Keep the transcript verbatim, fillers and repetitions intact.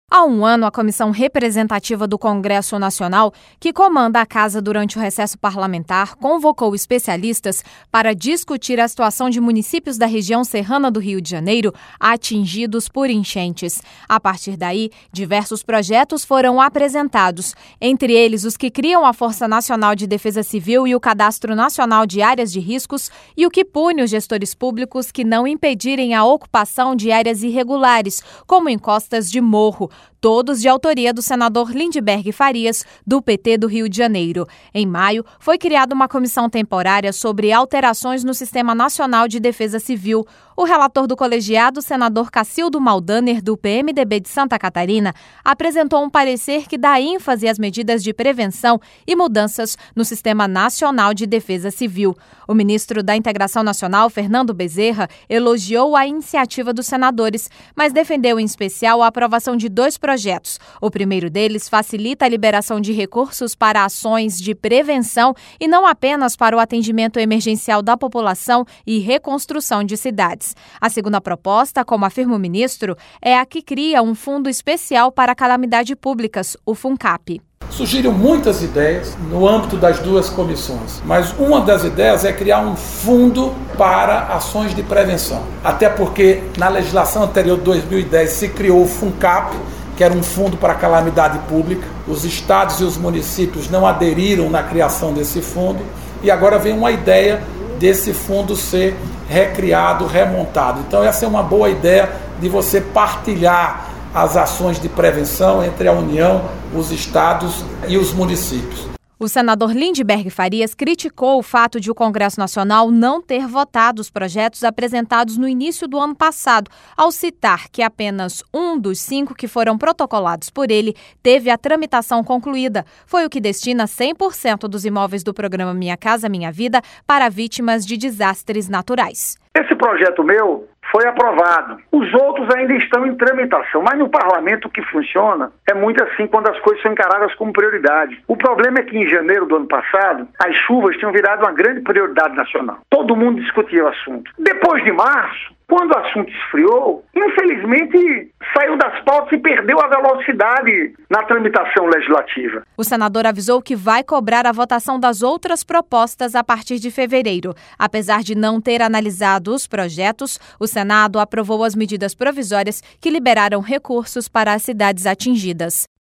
Há um ano, a Comissão Representativa do Congresso Nacional, que comanda a Casa durante o recesso parlamentar, convocou especialistas para discutir a situação de municípios da região serrana do Rio de Janeiro atingidos por enchentes. A partir daí, diversos projetos foram apresentados, entre eles os que criam a Força Nacional de Defesa Civil e o Cadastro Nacional de Áreas de Riscos e o que pune os gestores públicos que não impedirem a ocupação de áreas irregulares, como encostas de morro, todos de autoria do senador Lindbergh Farias, do P T do Rio de Janeiro. Em maio, foi criada uma comissão temporária sobre alterações no Sistema Nacional de Defesa Civil. O relator do colegiado, senador Cacildo Maldaner, do P M D B de Santa Catarina, apresentou um parecer que dá ênfase às medidas de prevenção e mudanças no Sistema Nacional de Defesa Civil. O ministro da Integração Nacional, Fernando Bezerra, elogiou a iniciativa dos senadores, mas defendeu em especial a aprovação de dois projetos. O primeiro deles facilita a liberação de recursos para ações de prevenção e não apenas para o atendimento emergencial da população e reconstrução de cidades. A segunda proposta, como afirma o ministro, é a que cria um fundo especial para calamidades públicas, o FUNCAP. Surgiram muitas ideias no âmbito das duas comissões, mas uma das ideias é criar um fundo para ações de prevenção. Até porque na legislação anterior de dois mil e dez se criou o FUNCAP, que era um fundo para calamidade pública. Os estados e os municípios não aderiram na criação desse fundo e agora vem uma ideia desse fundo ser recriado, remontado. Então essa é uma boa ideia de você partilhar as ações de prevenção entre a União, os estados e os municípios. O senador Lindbergh Farias criticou o fato de o Congresso Nacional não ter votado os projetos apresentados no início do ano passado, ao citar que apenas um dos cinco que foram protocolados por ele teve a tramitação concluída. Foi o que destina cem por cento dos imóveis do programa Minha Casa Minha Vida para vítimas de desastres naturais. Esse projeto meu foi aprovado. Os outros ainda estão em tramitação, mas no parlamento o que funciona é muito assim quando as coisas são encaradas como prioridade. O problema é que em janeiro do ano passado, as chuvas tinham virado uma grande prioridade nacional. Todo mundo discutia o assunto. Depois de março, quando o assunto esfriou, infelizmente saiu das pautas e perdeu a velocidade na tramitação legislativa. O senador avisou que vai cobrar a votação das outras propostas a partir de fevereiro. Apesar de não ter analisado os projetos, o Senado aprovou as medidas provisórias que liberaram recursos para as cidades atingidas.